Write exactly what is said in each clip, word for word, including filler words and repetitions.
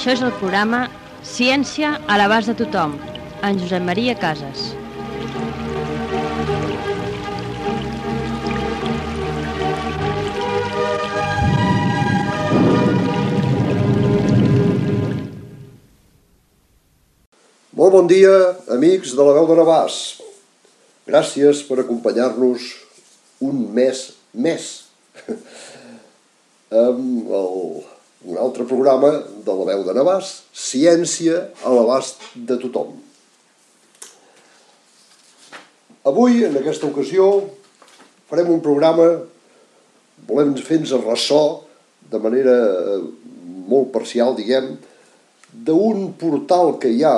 Això és el programa Ciència a l'abast de tothom, en Josep Maria Casas. Molt bon dia, amics de la Veu de Navàs. Gràcies per acompanyar-nos un mes més amb el, un altre programa de la Veu de Navàs, Ciència a l'abast de tothom. Avui, en aquesta ocasió, farem un programa, volem fer-nos ressò de manera molt parcial, diguem, d'un portal que hi ha,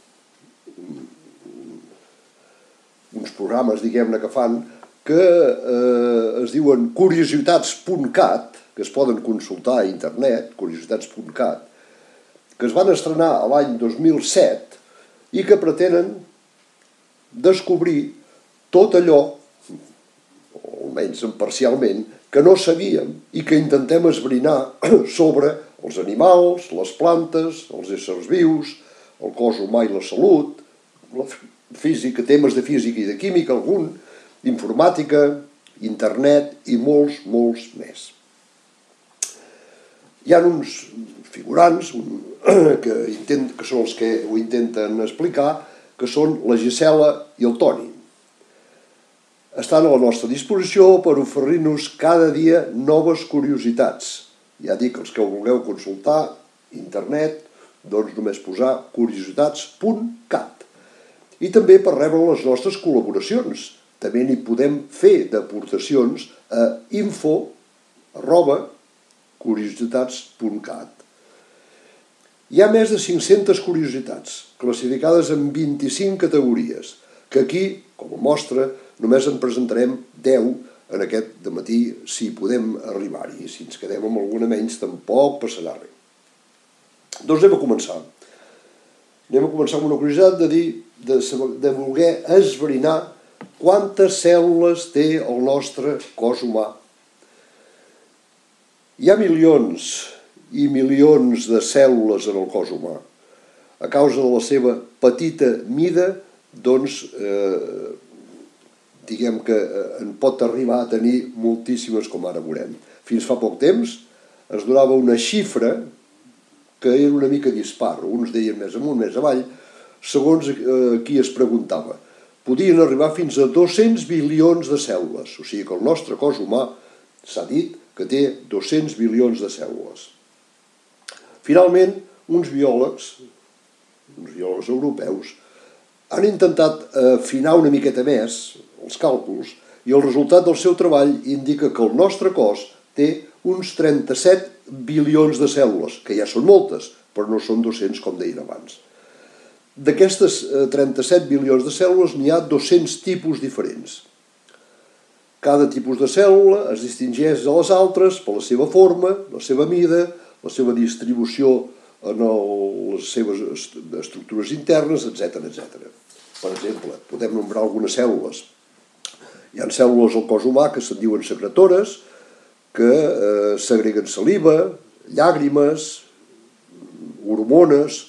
uns programes, diguem-ne, que fan, que eh, es diuen curiositats punt cat, que es poden consultar a internet, curiositats punt cat, que es van estrenar l'any dos mil set i que pretenen descobrir tot allò, o almenys parcialment, que no sabíem i que intentem esbrinar sobre els animals, les plantes, els éssers vius, el cos humà i la salut, la física, temes de física i de química, algun, informàtica, internet i molts, molts més. Hi ha uns figurants un, que, intent, que són els que ho intenten explicar, que són la Gisela i el Toni. Estan a la nostra disposició per oferir-nos cada dia noves curiositats. Ja dic, els que ho vulgueu consultar, internet, doncs només posar curiositats punt cat. I també per rebre les nostres col·laboracions. També n'hi podem fer d'aportacions a info arroba curiositats punt cat. Hi ha més de cinc-centes curiositats, classificades en vint-i-cinc categories, que aquí, com a mostra, només en presentarem deu en aquest dematí, si podem arribar-hi. Si ens quedem amb alguna menys, tampoc passarà res. Doncs anem a començar. Anem a començar amb una curiositat de dir, de, de voler esbrinar quantes cèl·lules té el nostre cos humà. Hi ha milions i milions de cèl·lules en el cos humà. A causa de la seva petita mida, doncs, eh, diguem que en pot arribar a tenir moltíssimes, com ara veurem. Fins fa poc temps es donava una xifra que era una mica dispar. Uns deien més amunt, més avall, segons eh, qui es preguntava. Podien arribar fins a dos-cents bilions de cèl·lules. O sigui que el nostre cos humà s'ha dit que té dos-cents bilions de cèl·lules. Finalment, uns biòlegs, uns biòlegs europeus, han intentat afinar una miqueta més els càlculs i el resultat del seu treball indica que el nostre cos té uns trenta-set bilions de cèl·lules, que ja són moltes, però no són dos-cents com deien abans. D'aquestes trenta-set bilions de cèl·lules n'hi ha dos-cents tipus diferents. Cada tipus de cèl·lula es distingeix de les altres per la seva forma, la seva mida, la seva distribució en les seves estructures internes, etcètera, etcètera. Per exemple, podem nombrar algunes cèl·lules. Hi ha cèl·lules al cos humà que se'n diuen secretores, que eh, segreguen saliva, llàgrimes, hormones,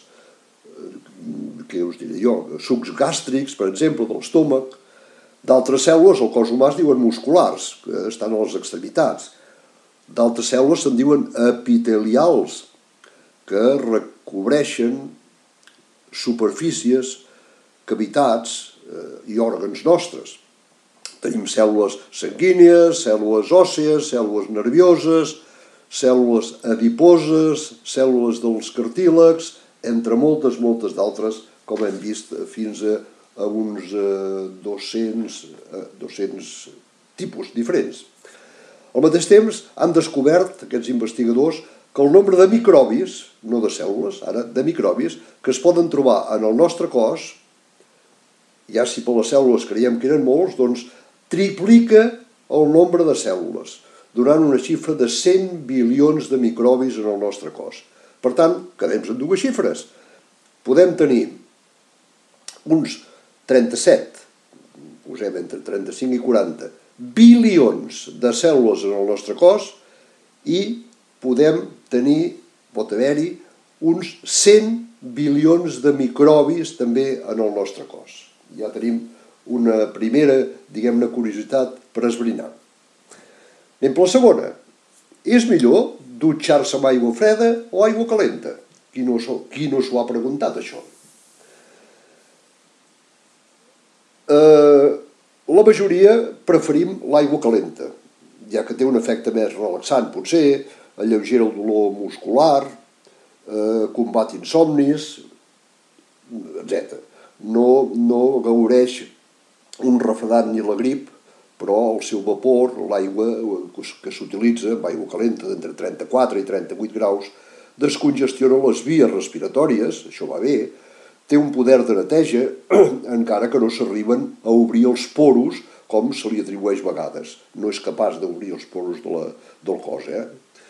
què us diré jo, sucs gàstrics, per exemple, de l'estómac. D'altres cèl·lules al cos humà es diuen musculars, que estan a les extremitats. D'altres cèl·lules se'n diuen epitelials, que recobreixen superfícies, cavitats eh, i òrgans nostres. Tenim cèl·lules sanguínies, cèl·lules òssees, cèl·lules nervioses, cèl·lules adiposes, cèl·lules dels cartílags, entre moltes, moltes d'altres, com hem vist, fins a, a uns eh, dos-cents, eh, dos-cents tipus diferents. Al mateix temps, han descobert, aquests investigadors, que el nombre de microbis, no de cèl·lules, ara, de microbis, que es poden trobar en el nostre cos, ja si per les cèl·lules creiem que eren molts, doncs triplica el nombre de cèl·lules, donant una xifra de cent bilions de microbis en el nostre cos. Per tant, quedem en dues xifres. Podem tenir uns trenta-set, posem entre trenta-cinc i quaranta, bilions de cèl·lules en el nostre cos i podem tenir, pot haver-hi uns cent bilions de microbis també en el nostre cos. Ja tenim una primera, diguem-ne, curiositat per esbrinar. Anem per la segona. És millor dutxar-se amb aigua freda o aigua calenta? Qui no, qui no s'ho ha preguntat, això? Eh, la majoria preferim l'aigua calenta, ja que té un efecte més relaxant, potser, alleugera el dolor muscular, eh, combat insomnis, etcètera. No, no gaudeix un refredat ni la grip, però el seu vapor, l'aigua que s'utilitza, amb aigua calenta d'entre trenta-quatre i trenta-vuit graus, descongestiona les vies respiratòries, això va bé, té un poder de neteja, encara que no s'arriben a obrir els poros, com se li atribueix a vegades. No és capaç d'obrir els poros de la, del cos. Eh?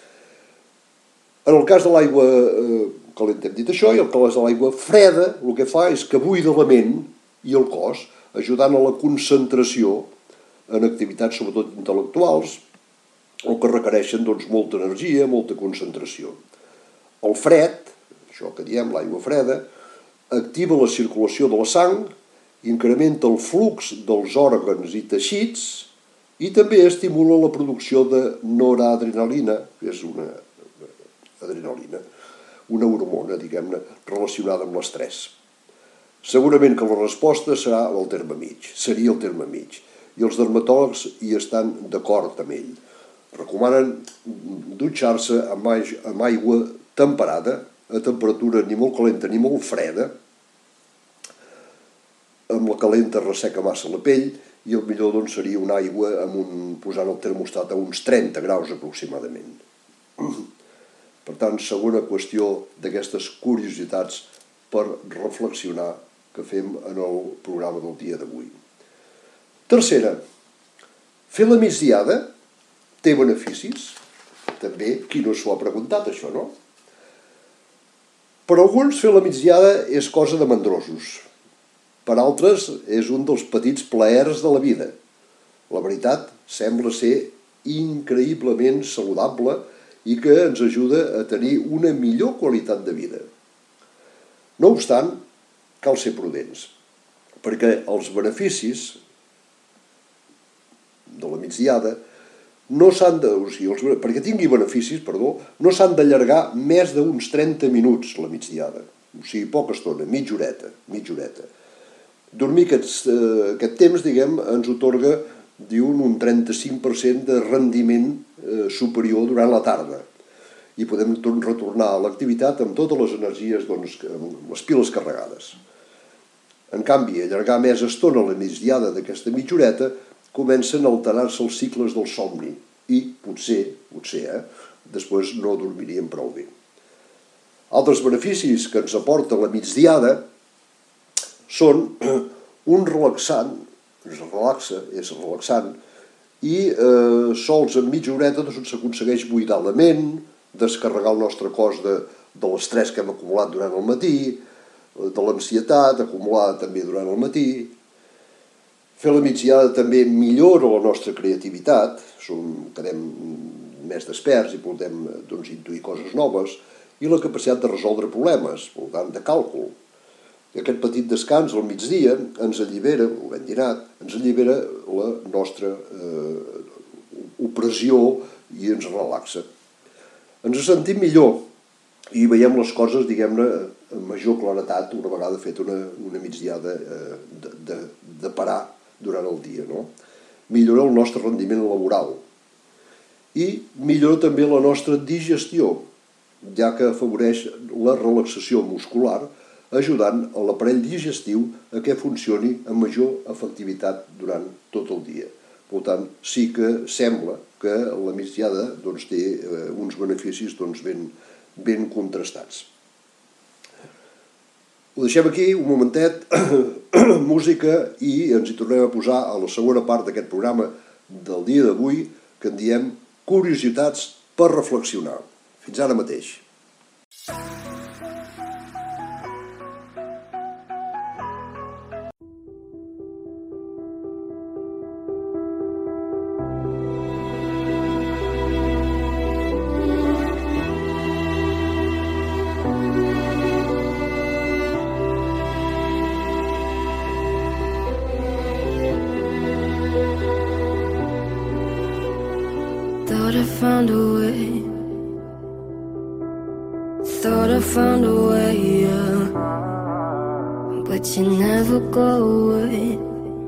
En el cas de l'aigua eh, calenta hem dit això, i el cas de l'aigua freda el que fa és que buida la ment i el cos, ajudant a la concentració en activitats sobretot intel·lectuals o que requereixen doncs, molta energia, molta concentració. El fred, això que diem, l'aigua freda, activa la circulació de la sang, incrementa el flux dels òrgans i teixits i també estimula la producció de noradrenalina, que és una adrenalina, una hormona, diguem-ne, relacionada amb l'estrès. Segurament que la resposta serà el terme mig, seria el terme mig, i els dermatòlegs hi estan d'acord amb ell. Recomanen dutxar-se amb, amb aigua temperada, a temperatura ni molt calenta ni molt freda. Amb la calenta resseca massa la pell i el millor doncs, seria una aigua amb un, posant el termostat a uns trenta graus aproximadament. Per tant, segona qüestió d'aquestes curiositats per reflexionar que fem en el programa del dia d'avui. Tercera, fer la migdiada té beneficis? També, qui no s'ho ha preguntat, això, no? Per alguns, fer la migdiada és cosa de mandrosos. Per altres, és un dels petits plaers de la vida. La veritat, sembla ser increïblement saludable i que ens ajuda a tenir una millor qualitat de vida. No obstant, cal ser prudents, perquè els beneficis de la migdiada no s'han de, o sigui, els, perquè tingui beneficis, perdó, no s'han d'allargar més d'uns trenta minuts la migdiada. O sigui, poca estona, mitja horeta, mitja horeta. Dormir aquest, eh, aquest temps, diguem, ens otorga, diuen, un trenta-cinc per cent de rendiment eh, superior durant la tarda. I podem retornar a l'activitat amb totes les energies, doncs, amb les piles carregades. En canvi, allargar més estona la migdiada d'aquesta mitja horeta comencen a alterar-se els cicles del somni i potser, potser, eh, després no dormiríem prou bé. Altres beneficis que ens aporta la migdiada són un relaxant, ens relaxa, és relaxant, i eh, sols en mitja horeta s'aconsegueix buidar la ment, descarregar el nostre cos de, de l'estrès que hem acumulat durant el matí, de l'ansietat acumulada també durant el matí. Fer la migdiada també millora la nostra creativitat, som, quedem més desperts i podem doncs, intuir coses noves, i la capacitat de resoldre problemes, per tant, de càlcul. I aquest petit descans al migdia ens allibera, ho hem dinat, ens allibera la nostra eh, opressió i ens relaxa. Ens sentim millor i veiem les coses, diguem-ne, amb major claretat una vegada fet una, una migdiada eh, de, de, de parar durant el dia, no? Millora el nostre rendiment laboral i millora també la nostra digestió, ja que afavoreix la relaxació muscular, ajudant a l'aparell digestiu a que funcioni amb major efectivitat durant tot el dia. Per tant, sí que sembla que la migdiada doncs, té eh, uns beneficis doncs, ben, ben contrastats. Ho deixem aquí, un momentet, música, i ens hi tornem a posar a la segona part d'aquest programa del dia d'avui, que en diem Curiositats per reflexionar. Fins ara mateix. Thank you. Thought I found a way. Thought I found a way, yeah. But you never go away.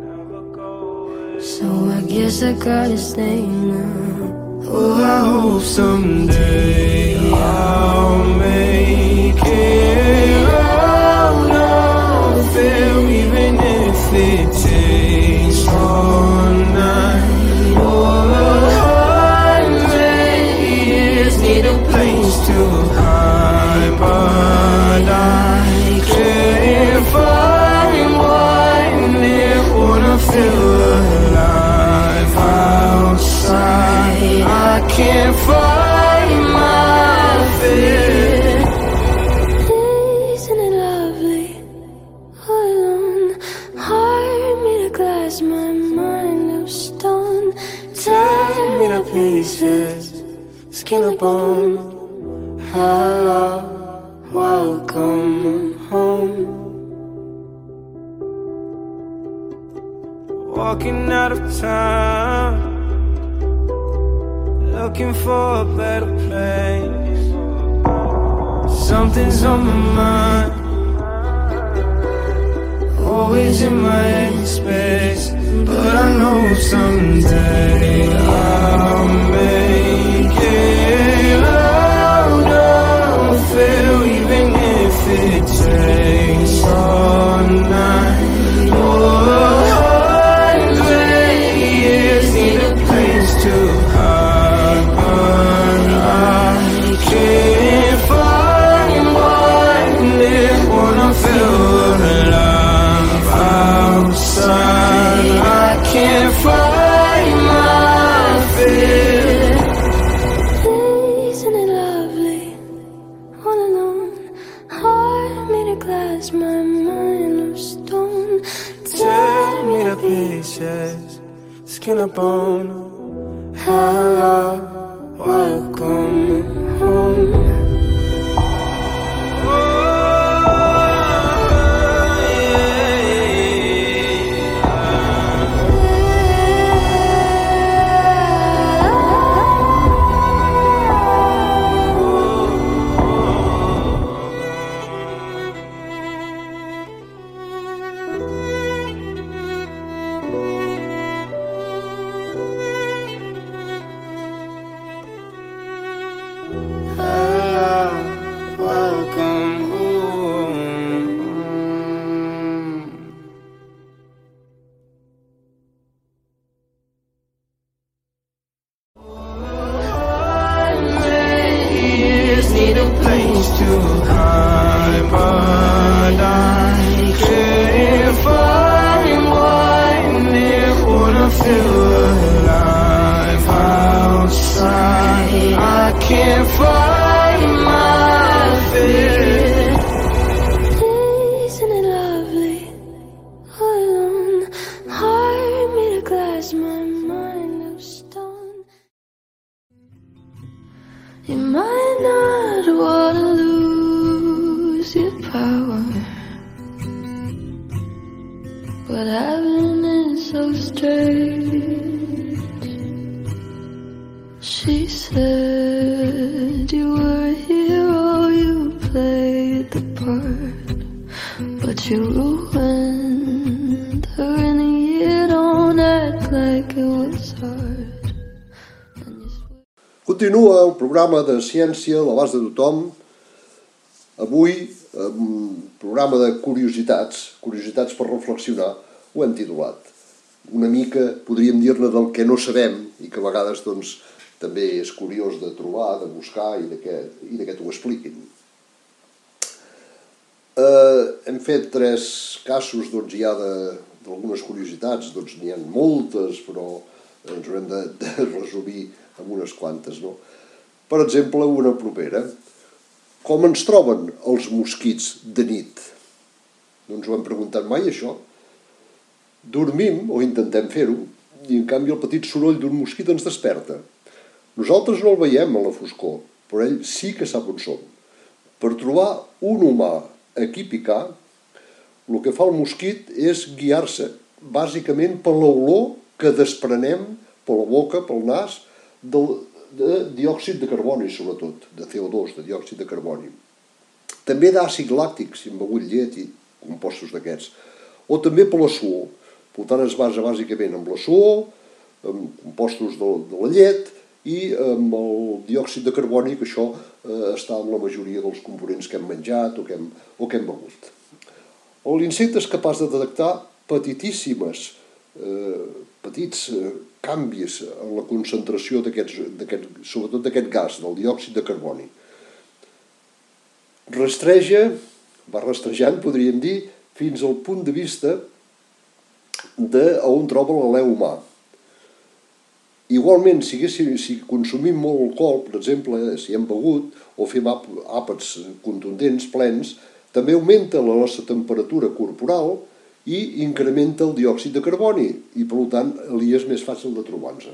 So I guess I gotta stay now. Oh, I hope someday I'll make it out of there, even if it takes all night or a hundred years. Need a place to hide, but I can't find one there. Wanna feel alive outside. I can't find my fear. Isn't it lovely? All alone, heart made of glass, my mind of stone. Tear me to pieces, skin and bone. Hello, welcome home. Walking out of town, looking for a better place. Something's on my mind, always in my head space. But I know someday I'll make it out of there, even if it takes all night or a hundred years. Need a place to hide, but I can't find one there. Wanna feel alive outside. I can't find my fear. Isn't it lovely? All alone, heart made of glass, my mind of stone. Tear me to pieces, skin and bone. Hello, welcome home. You might not wanna lose your power, but heaven is so strange. She said you were a hero, you played the part, but you ruined her in a year. Don't act like it was hard. Continua el programa de ciència a l'abast de tothom. Avui, un programa de curiositats, curiositats per reflexionar, ho hem titulat. Una mica, podríem dir-ne, del que no sabem i que a vegades doncs, també és curiós de trobar, de buscar i de que, i de que t'ho expliquin. Eh, hem fet tres casos doncs, ja d'algunes curiositats, doncs n'hi ha moltes, però ens haurem de, de resumir amb unes quantes, no? Per exemple, una propera. Com ens troben els mosquits de nit? No ens ho hem preguntat mai, això. Dormim, o intentem fer-ho, i en canvi el petit soroll d'un mosquit ens desperta. Nosaltres no el veiem a la foscor, però ell sí que sap on som. Per trobar un humà a qui picar, el que fa el mosquit és guiar-se bàsicament per l'olor que desprenem per la boca, pel nas, de diòxid de carboni, sobretot, de C O dos, de diòxid de carboni. També d'àcid làctic, si hem begut llet i compostos d'aquests. O també per la suor. Per tant, es basa bàsicament en la suor, amb compostos de, de la llet i amb el diòxid de carboni, que això eh, està en la majoria dels components que hem menjat o que hem, o que hem begut. L'insecte és capaç de detectar petitíssimes, eh, petits eh, canvis en la concentració d'aquest, sobretot d'aquest gas, del diòxid de carboni. Rastreja, va rastrejant, podríem dir, fins al punt de vista d'on troba l'alè humà. Igualment, si, si consumim molt alcohol, per exemple, si hem begut, o fem àpats contundents, plens, també augmenta la nostra temperatura corporal i incrementa el diòxid de carboni, i per tant li és més fàcil de trobar-nos.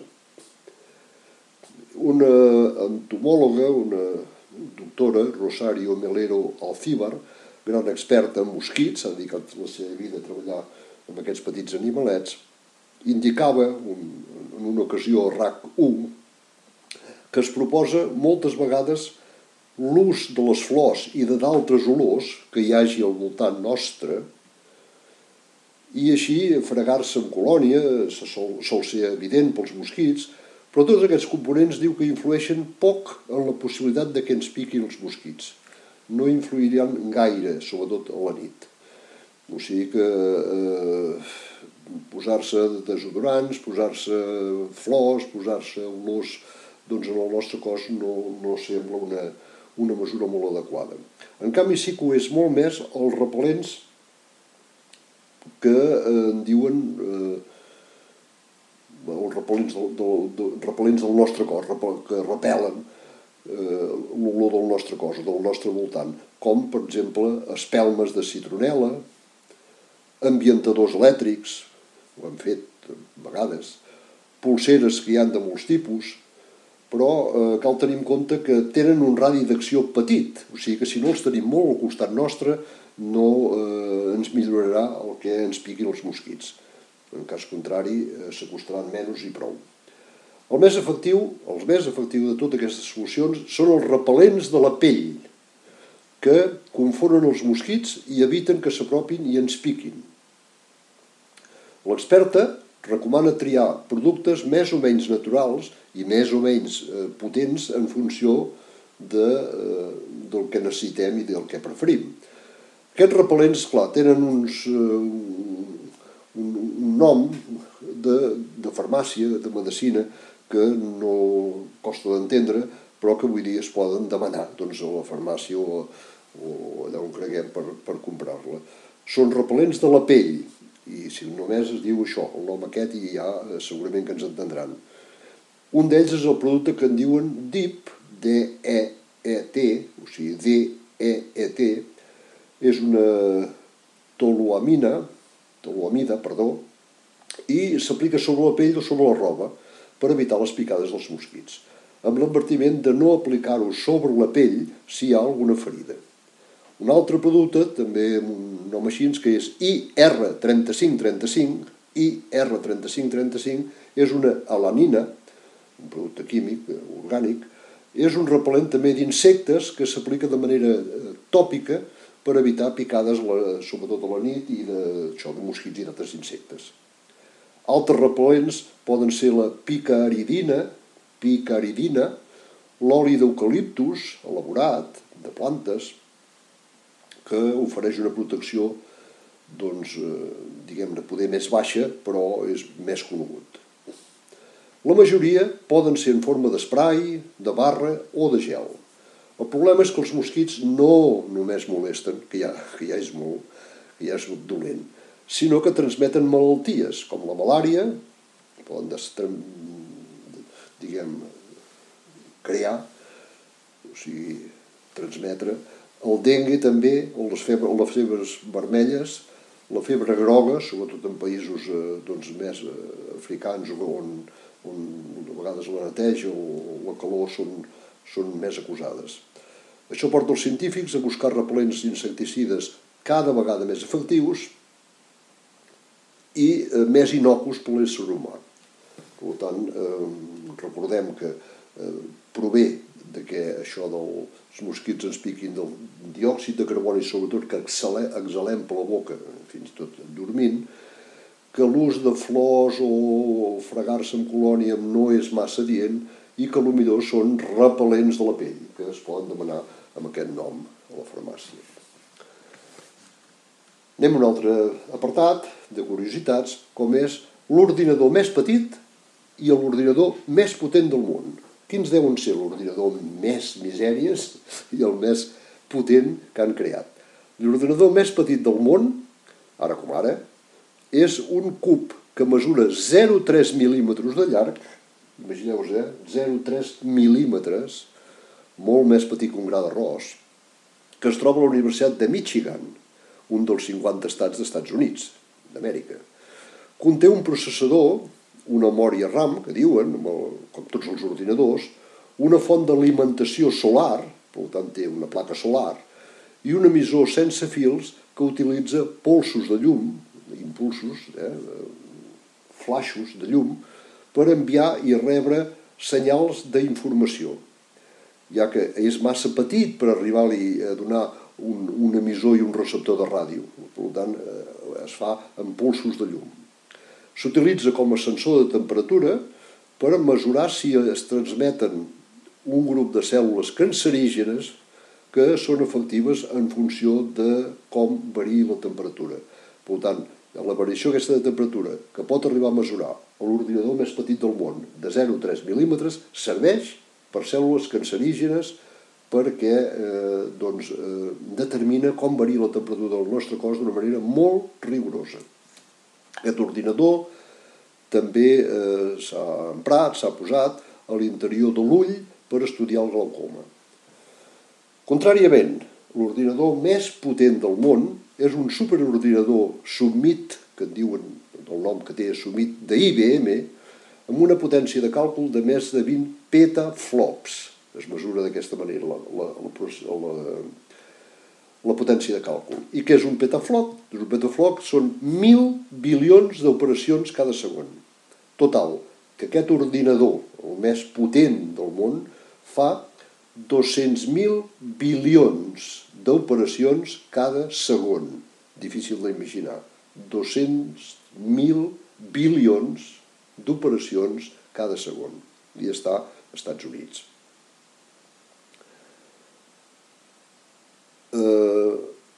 Una entomòloga, una doctora, Rosario Melero Alcíbar, gran experta en mosquits, s'ha dedicat la seva vida a treballar amb aquests petits animalets, indicava en una ocasió a RAC u que es proposa moltes vegades l'ús de les flors i de d'altres olors que hi hagi al voltant nostre, i així fregar-se en colònia sol, sol ser evident pels mosquits, però tots aquests components diu que influeixen poc en la possibilitat de que ens piquin els mosquits. No influiran gaire, sobretot a la nit. O sigui que eh, posar-se desodorants, posar-se flors, posar-se olors doncs en el nostre cos no, no sembla una, una mesura molt adequada. En canvi sí que ho és molt més els repel·lents que eh, en diuen eh, els repel·lents del, del, del, repel·lents del nostre cos, que repel·len eh, l'olor del nostre cos, del nostre voltant, com per exemple espelmes de citronel·la, ambientadors elèctrics, ho hem fet a vegades, polseres que hi ha de molts tipus, però eh, cal tenir en compte que tenen un radi d'acció petit, o sigui que si no els tenim molt al costat nostre no eh, ens millorarà el que ens piquin els mosquits. En cas contrari, eh, s'acostaran menys i prou. El més efectiu, els més efectius de totes aquestes solucions són els repel·lents de la pell, que confonen els mosquits i eviten que s'apropin i ens piquin. L'experta recomana triar productes més o menys naturals i més o menys eh, potents en funció de, eh, del que necessitem i del que preferim. Aquests repel·lents, clar, tenen uns, eh, un, un nom de, de farmàcia, de medicina, que no costa d'entendre, però que avui dia es poden demanar doncs, a la farmàcia o, o allà on creguem per, per comprar-la. Són repel·lents de la pell, i si només es diu això, el nom aquest, i ja segurament que ens entendran. Un d'ells és el producte que en diuen D E E T, D E E T, o sigui, D E E T, és una toluamina, toluamida, perdó, i s'aplica sobre la pell o sobre la roba per evitar les picades dels mosquits, amb l'advertiment de no aplicar-ho sobre la pell si hi ha alguna ferida. Un altre producte, també amb un nom així, que és I R trenta-cinc trenta-cinc, I R trenta-cinc trenta-cinc, és una alanina, un producte químic, orgànic, és un repel·lent també d'insectes que s'aplica de manera tòpica per evitar picades, sobretot a la nit, i de, això, de mosquits i d'altres insectes. Altres repel·lents poden ser la picaridina, picaridina, l'oli d'eucaliptus elaborat, de plantes, que ofereix una protecció, doncs, diguem-ne, poder més baixa, però és més conegut. La majoria poden ser en forma d'esprai, de barra o de gel. El problema és que els mosquits no només molesten, que ja, que ja és molt, que ja és dolent, sinó que transmeten malalties, com la malària, poden diguem, crear, o sigui, transmetre, el dengue també, o les febres, o les febres vermelles, la febre groga, sobretot en països eh, doncs, més eh, africans on, on a vegades la neteja o la calor són, són més acusades. Això porta els científics a buscar repel·lents insecticides cada vegada més efectius i eh, més innocus per l'ésser humà. Per tant, eh, recordem que eh, prové de que això dels mosquits ens piquin del diòxid de carboni, sobretot que exhalem per la boca, fins i tot dormint, que l'ús de flors o fregar-se amb colònia no és massa adient i que potser són repel·lents de la pell, que es poden demanar amb aquest nom a la farmàcia. Anem a un altre apartat de curiositats, com és l'ordinador més petit i l'ordinador més potent del món. Quins deuen ser l'ordinador més misèries i el més potent que han creat? L'ordinador més petit del món, ara com ara, és un cub que mesura zero coma tres mil·límetres de llarg, imagineu-vos, eh? zero coma tres mil·límetres, molt més petit que un gra d'arròs, que es troba a la Universitat de Michigan, un dels cinquanta estats dels Estats Units d'Amèrica. Conté un processador, una memòria RAM, que diuen, com tots els ordinadors, una font d'alimentació solar, per tant té una placa solar, i un emissor sense fils que utilitza polsos de llum, impulsos, eh, flaixos de llum, per enviar i rebre senyals d'informació, ja que és massa petit per arribar-li a donar un, un emissor i un receptor de ràdio. Per tant, eh, es fa amb polsos de llum. S'utilitza com a sensor de temperatura per mesurar si es transmeten un grup de cèl·lules cancerígenes que són efectives en funció de com variï la temperatura. Per tant, la variació aquesta de temperatura, que pot arribar a mesurar l'ordinador més petit del món, de zero coma tres mil·límetres, serveix per cèl·lules cancerígenes perquè eh, doncs, eh, determina com varia la temperatura del nostre cos d'una manera molt rigorosa. Aquest ordinador també eh, s'ha emprat, s'ha posat a l'interior de l'ull per estudiar el glaucoma. Contràriament, l'ordinador més potent del món és un superordinador Summit, que en diuen el nom que té Summit, d'I B M, amb una potència de càlcul de més de vint petaflops. Es mesura d'aquesta manera la, la, la, la, la potència de càlcul. I què és un petaflop? Un petaflop són mil bilions d'operacions cada segon. Total, que aquest ordinador, el més potent del món, fa dos-cents mil bilions d'operacions cada segon. Difícil d'imaginar. dos-cents mil bilions d'operacions cada segon. I està als Estats Units. Eh,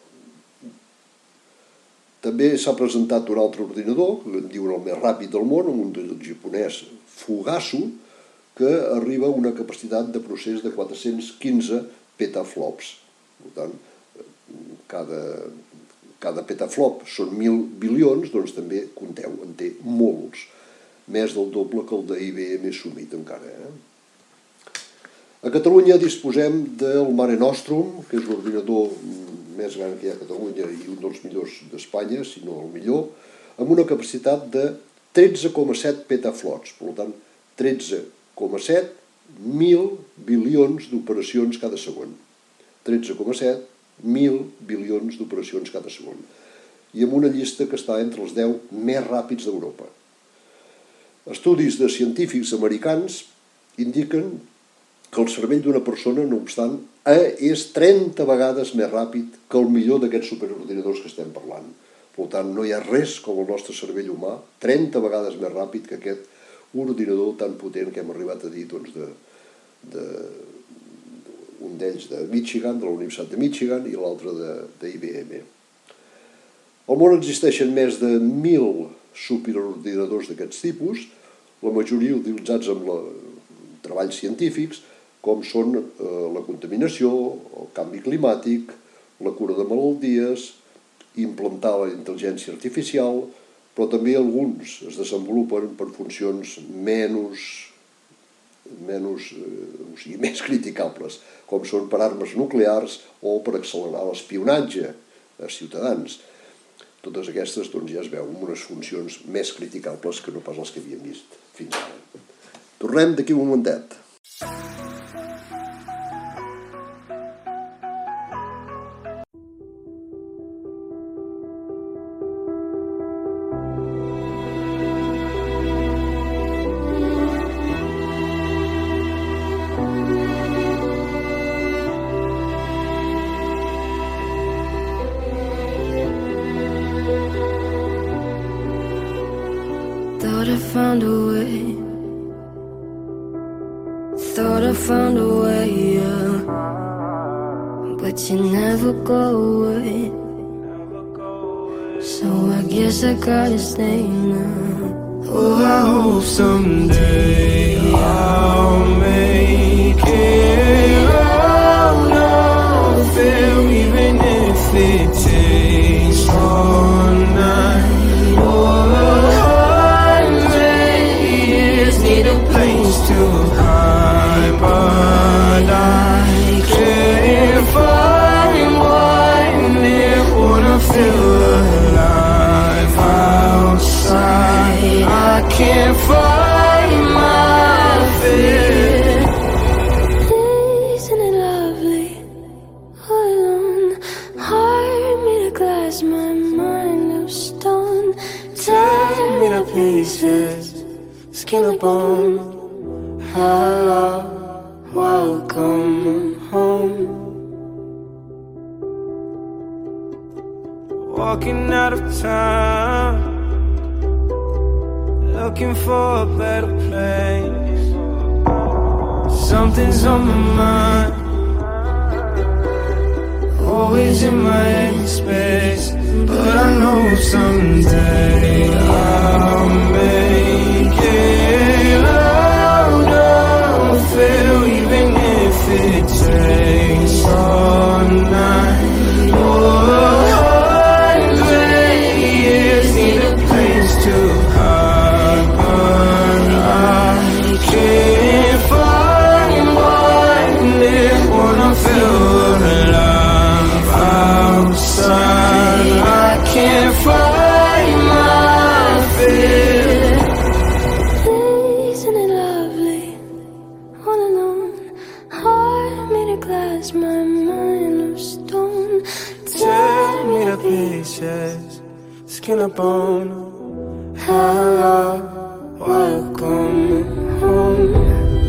també s'ha presentat un altre ordinador, que en diuen el més ràpid del món, un del japonès Fugasu, que arriba a una capacitat de procés de quatre-cents quinze petaflops. Per tant, cada, cada petaflop són mil bilions, doncs també, compteu, en té molts. Més del doble que el d'I B M Summit encara. Eh? A Catalunya disposem del Mare Nostrum, que és l'ordinador més gran que hi ha a Catalunya i un dels millors d'Espanya, si no el millor, amb una capacitat de tretze coma set petaflops, per tant, tretze coma set mil bilions d'operacions cada segon. tretze coma set mil bilions d'operacions cada segon. I amb una llista que està entre els deu més ràpids d'Europa. Estudis de científics americans indiquen que el cervell d'una persona, no obstant, és trenta vegades més ràpid que el millor d'aquests superordinadors que estem parlant. Per tant, no hi ha res com el nostre cervell humà, trenta vegades més ràpid que aquest ordinador tan potent que hem arribat a dir, doncs, de, de, un d'ells de Michigan, de la Universitat de Michigan, i l'altre de, de I B M. Al món existeixen més de mil superordinadors d'aquests tipus, la majoria utilitzats en la, treballs científics, com són eh, la contaminació, el canvi climàtic, la cura de malalties, implantar la intel·ligència artificial, però també alguns es desenvolupen per funcions menys, menys eh, o sigui, més criticables, com són per armes nuclears o per accelerar l'espionatge a ciutadans. Totes aquestes, doncs, ja es veu amb unes funcions més criticables que no pas les que havíem vist fins ara. Tornem d'aquí un momentet. found a way. Thought I found a way, yeah. But you never go away. So I guess I gotta stay now. Oh, I hope someday I'll make it out of there, even if it takes all night or a hundred years. Need a place to hide, but I can't find one there. Wanna feel alive outside. I can't find my fear. Isn't it lovely? All alone, heart made of glass, my mind of stone. Tear me to pieces, skin and bone. Hello, welcome home. Walking out of town, looking for a better place. Something's on my mind, always in my head space. But I know someday I'll make it out of there, even if it takes all night or a hundred years. Need a place to hide, but I can't find one there. Wanna feel alive outside. I can't find my fear. Isn't it lovely? All alone, heart made of glass, my mind of stone. Tear me to pieces, skin and bone. Hello, welcome home.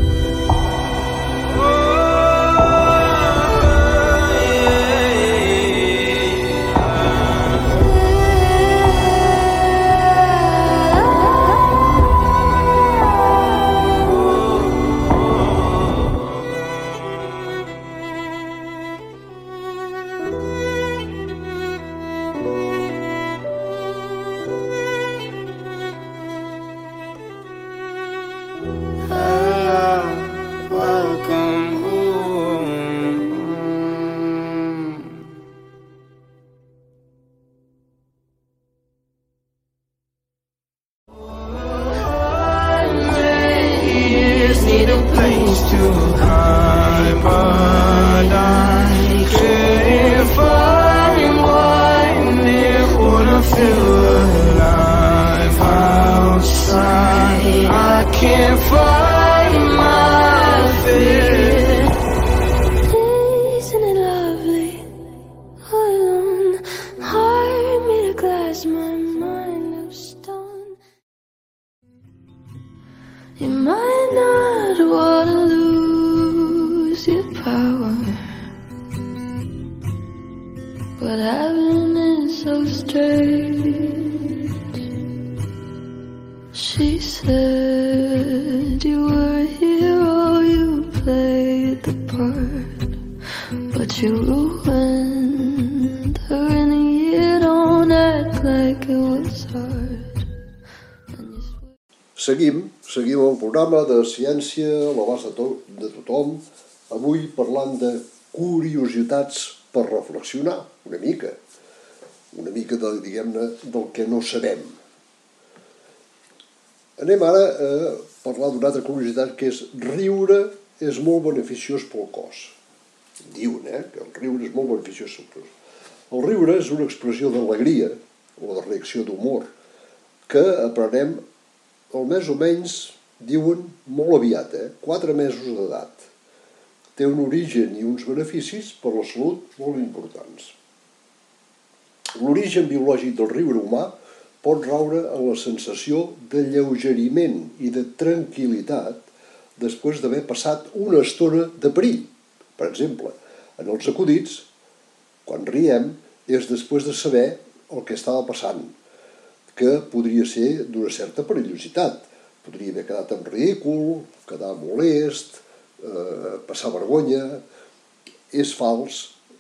Need a place to hide, but I can't find one there. Wanna feel alive outside. I can't find my fear. Isn't it lovely? All alone, heart made of glass, my mind of stone. You might not wanna lose your power, but heaven is so strange. She said you were a hero, you played the part, but you ruined her in a year. Don't act like it was hard. Seguim, seguim el programa de Ciència a l'abast de, to de tothom, avui parlant de curiositats per reflexionar una mica, una mica de, diguem-ne, del que no sabem. Anem ara a parlar d'una altra curiositat, que és riure és molt beneficiós pel cos. Diuen, eh, que el riure és molt beneficiós pel cos. El riure és una expressió d'alegria o de reacció d'humor que aprenem o més o menys, diuen, molt aviat, eh? quatre mesos d'edat. Té un origen i uns beneficis per la salut molt importants. L'origen biològic del riure humà pot raure en la sensació d'alleugeriment i de tranquil·litat després d'haver passat una estona de perill. Per exemple, en els acudits, quan riem, és després de saber el que estava passant, que podria ser d'una certa perillositat, podria haver quedat en ridícul, quedar molest, eh, passar vergonya. És fals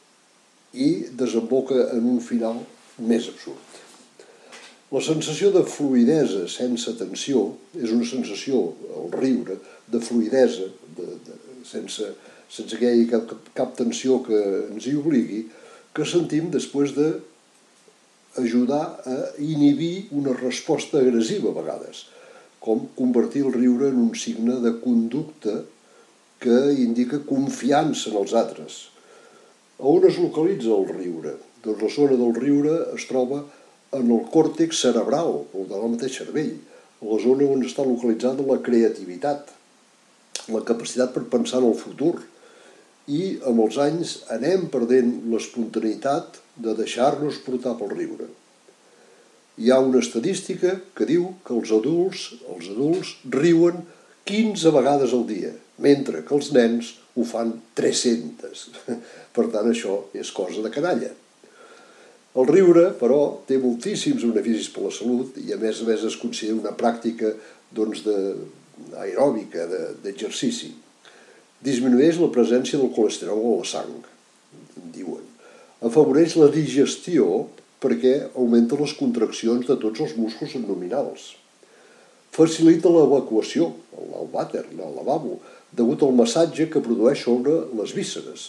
i desemboca en un final més absurd. La sensació de fluïdesa sense tensió és una sensació, el riure, de fluïdesa, de, de, sense, sense que hi hagi cap, cap tensió que ens hi obligui, que sentim després d'ajudar a inhibir una resposta agressiva a vegades, com convertir el riure en un signe de conducta que indica confiança en els altres. A on es localitza el riure? Doncs la zona del riure es troba en el còrtex cerebral, el del mateix cervell, la zona on està localitzada la creativitat, la capacitat per pensar en el futur. I amb els anys anem perdent l'espontaneïtat de deixar-nos portar pel riure. Hi ha una estadística que diu que els adults, els adults riuen quinze vegades al dia, mentre que els nens ho fan tres-centes. Per tant, això és cosa de canalla. El riure, però, té moltíssims beneficis per la salut i a més a més es considera una pràctica doncs, de, aeròbica, de, d'exercici. Disminueix la presència del colesterol a la sang, diuen. Afavoreix la digestió perquè augmenta les contraccions de tots els músculs abdominals. Facilita l'evacuació, el vàter, el lavabo, degut al massatge que produeix sobre les vísceres.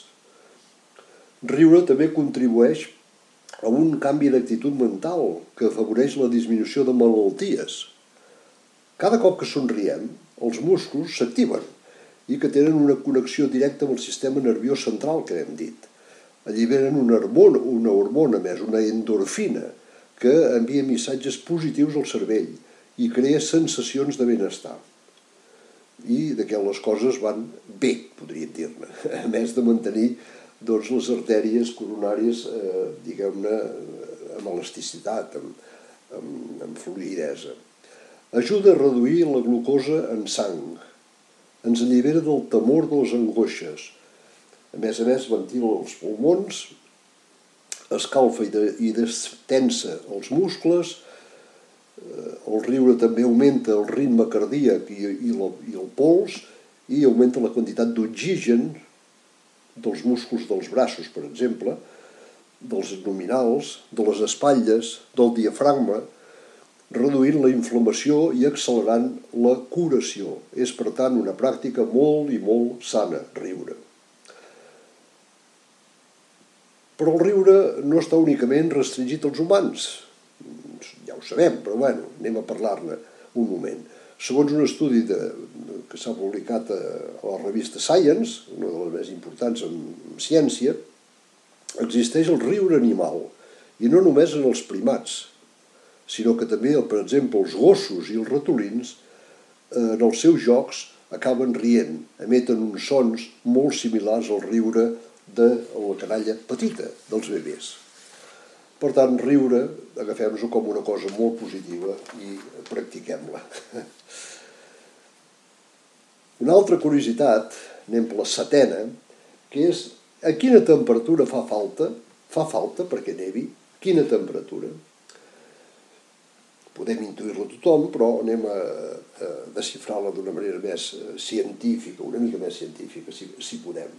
Riure també contribueix a un canvi d'actitud mental que afavoreix la disminució de malalties. Cada cop que somriem, els músculs s'activen i que tenen una connexió directa amb el sistema nerviós central que hem dit. Alliberen una hormona, una hormona més, una endorfina, que envia missatges positius al cervell i crea sensacions de benestar. I d'aquelles les coses van bé, podríem dir-ne, a més de mantenir doncs, les artèries coronàries, eh, diguem-ne, amb elasticitat, amb, amb, amb fluïdesa. Ajuda a reduir la glucosa en sang. Ens allibera del temor de les angoixes. A més a més, ventila els pulmons, escalfa i, de, i destensa els muscles. Eh, el riure també augmenta el ritme cardíac i, i, la, i el pols i augmenta la quantitat d'oxigen dels músculs dels braços, per exemple, dels abdominals, de les espatlles, del diafragma, reduint la inflamació i accelerant la curació. És, per tant, una pràctica molt i molt sana, riure. Però el riure no està únicament restringit als humans. Ja ho sabem, però bueno, anem a parlar-ne un moment. Segons un estudi de, que s'ha publicat a, a la revista Science, una de les més importants en, en ciència, existeix el riure animal, i no només en els primats, sinó que també, per exemple, els gossos i els ratolins, en els seus jocs acaben rient, emeten uns sons molt similars al riure de la canalla petita dels bebès. Per tant, riure, agafem-nos-ho com una cosa molt positiva i practiquem-la. Una altra curiositat, anem per la setena, que és a quina temperatura fa falta, fa falta perquè nevi, quina temperatura. Podem intuir-la tothom, però anem a, a desxifrar-la d'una manera més científica, una mica més científica, si, si podem.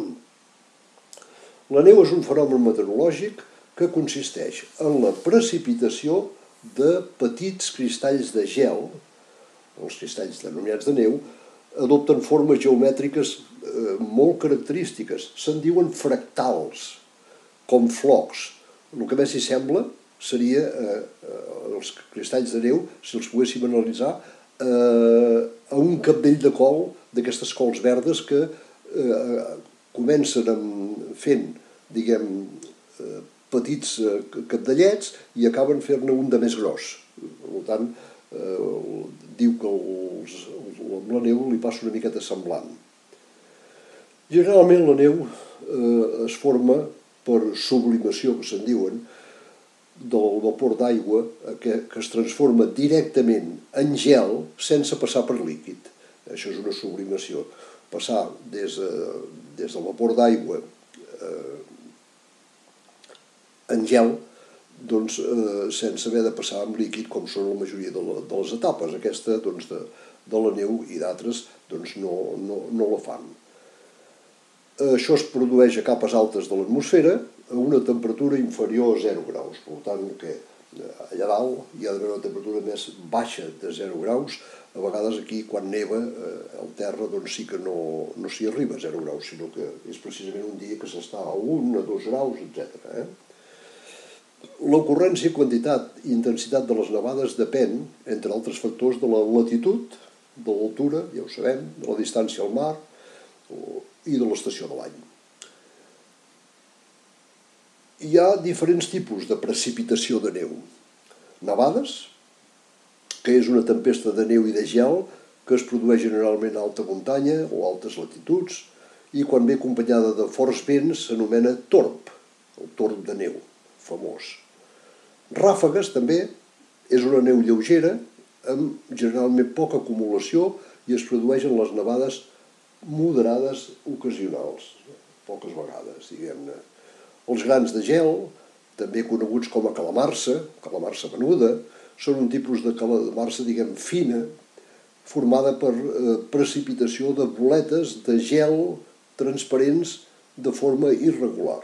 La neu és un fenomen meteorològic que consisteix en la precipitació de petits cristalls de gel, els cristalls denominats de neu, adopten formes geomètriques eh, molt característiques, se'n diuen fractals, com flocs. El que més s'hi sembla seria eh, els cristalls de neu, si els poguéssim analitzar, eh, a un capdell de col d'aquestes cols verdes que eh, comencen fent, diguem, eh, petits capdellets i acaben fer-ne un de més gros. Per tant, eh, diu que els, amb la neu li passa una miqueta semblant. Generalment la neu eh, es forma per sublimació, que se'n diuen, del vapor d'aigua que, que es transforma directament en gel sense passar per líquid. Això és una sublimació. Passar des, eh, des del vapor d'aigua eh, en gel, doncs, eh, sense haver de passar amb líquid, com són la majoria de, la, de les etapes. Aquesta, doncs, de, de la neu i d'altres doncs, no, no, no la fan. Això es produeix a capes altes de l'atmosfera a una temperatura inferior a zero graus. Per tant, que allà dalt hi ha d'haver una temperatura més baixa de zero graus. A vegades aquí, quan neva, al terra doncs, sí que no, no s'hi arriba a zero graus, sinó que és precisament un dia que s'està a un, a dos graus, etcètera. Eh? L'ocurrència, quantitat i intensitat de les nevades depèn, entre altres factors, de la latitud, de l'altura, ja ho sabem, de la distància al mar i de l'estació de l'any. Hi ha diferents tipus de precipitació de neu. Nevades, que és una tempesta de neu i de gel que es produeix generalment a alta muntanya o a altes latituds i quan ve acompanyada de forts vents s'anomena torb, el torb de neu, famós. Ràfegues també és una neu lleugera amb generalment poca acumulació i es produeixen les nevades moderades ocasionals, poques vegades, diguem-ne. Els grans de gel, també coneguts com a calamarsa, calamarsa menuda, són un tipus de calamarsa, diguem, fina, formada per eh, precipitació de boletes de gel transparents de forma irregular.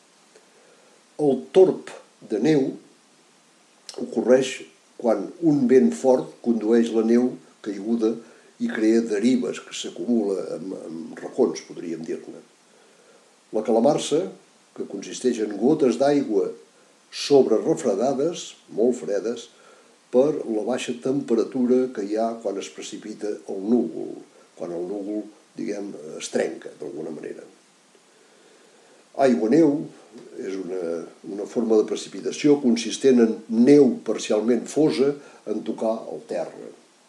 El torb de neu ocorreix quan un vent fort condueix la neu caiguda i crea derives que s'acumula en, en racons, podríem dir-ne. La calamarsa, que consisteix en gotes d'aigua sobrerefredades, molt fredes, per la baixa temperatura que hi ha quan es precipita el núvol, quan el núvol, diguem, es trenca d'alguna manera. Aigua-neu és una, una forma de precipitació consistent en neu parcialment fosa en tocar el terra.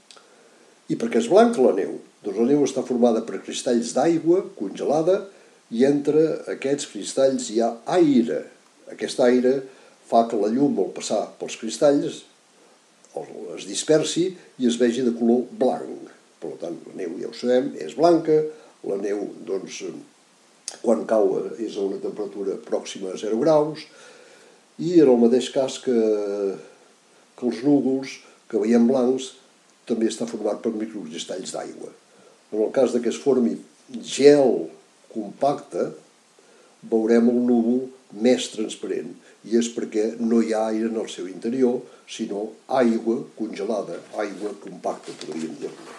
I per què és blanca la neu? Doncs la neu està formada per cristalls d'aigua congelada i entre aquests cristalls hi ha aire. Aquest aire fa que la llum, al passar pels cristalls, es dispersi i es vegi de color blanc. Per tant, la neu, ja ho sabem, és blanca. La neu, doncs, quan cau és a una temperatura pròxima a zero graus. I en el mateix cas que, que els núvols, que veiem blancs, també està format per microcristalls d'aigua. En el cas que es formi gel compacte, veurem el núvol més transparent, i és perquè no hi ha aire en el seu interior, sinó aigua congelada, aigua compacta, podríem dir-ne.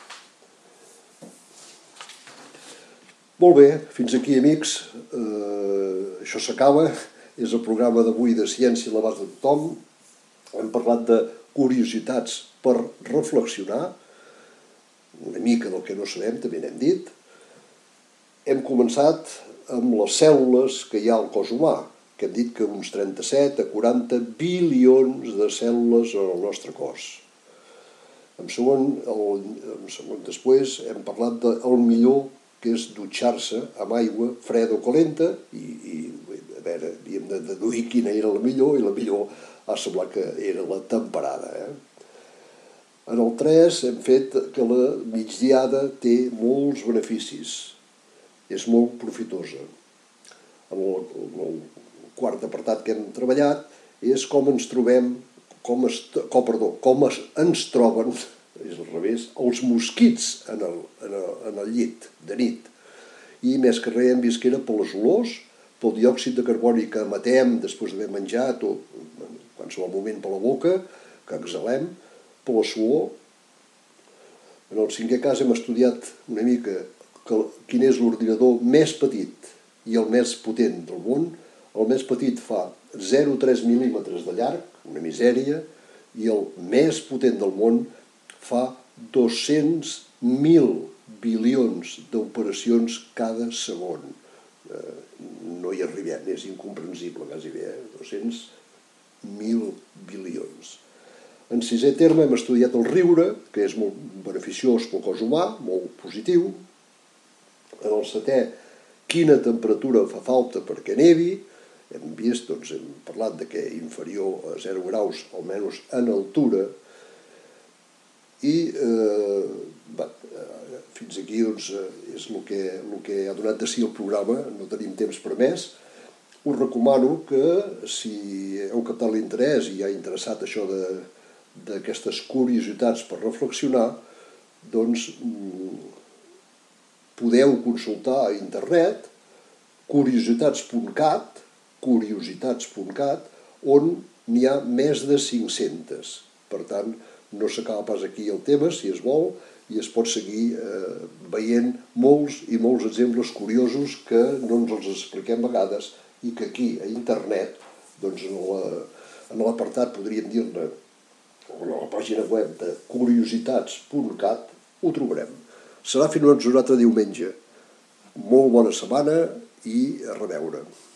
Molt bé, fins aquí, amics. Eh, això s'acaba. És el programa d'avui de Ciència a l'abast de tothom. Hem parlat de curiositats per reflexionar, una mica del que no sabem, també n'hem dit. Hem començat amb les cèl·lules que hi ha al cos humà, que hem dit que uns trenta-set a quaranta bilions de cèl·lules en el nostre cos. En segon, el, en segon després hem parlat del millor, que és dutxar-se amb aigua freda o calenta, i, i a veure, havíem de deduir quina era la millor, i la millor ha semblat que era la temperada. Eh? En el tres hem fet que la migdiada té molts beneficis, és molt profitosa. En el, en el quart apartat que hem treballat és com ens trobem, com, es, com, perdó, com es, ens troben, és al revés, els mosquits en el, en, el, en el llit de nit. I més que res hem vist que era per les olors, pel diòxid de carboni que emetem després d'haver menjat o en qualsevol moment per la boca, que exhalem, per la suor. En el cinquè cas hem estudiat una mica que, quin és l'ordinador més petit i el més potent del món. El més petit fa zero coma tres mil·límetres de llarg, una misèria, i el més potent del món fa dos-cents mil bilions d'operacions cada segon. Eh, no hi arribem, és incomprensible quasi bé, eh? dos-cents mil bilions. En sisè terme hem estudiat el riure, que és molt beneficiós pel cos humà, molt positiu. En el setè, quina temperatura fa falta perquè nevi. Hem vist, doncs, hem parlat de que inferior a zero graus, almenys en altura. I eh, va, fins aquí doncs, és el que, el que ha donat de si el programa, no tenim temps per més. Us recomano que, si heu captat l'interès i ha interessat això de d'aquestes curiositats per reflexionar, doncs podeu consultar a internet curiositats punt cat, curiositats punt cat, on n'hi ha més de cinc-centes. Per tant, no s'acaba pas aquí el tema, si es vol, i es pot seguir eh, veient molts i molts exemples curiosos que no ens els expliquem a vegades i que aquí, a internet, doncs en l'apartat, podríem dir-ne, o a la pàgina web de curiositats punt cat, ho trobarem. Serà fins un altre diumenge. Molt bona setmana i a reveure.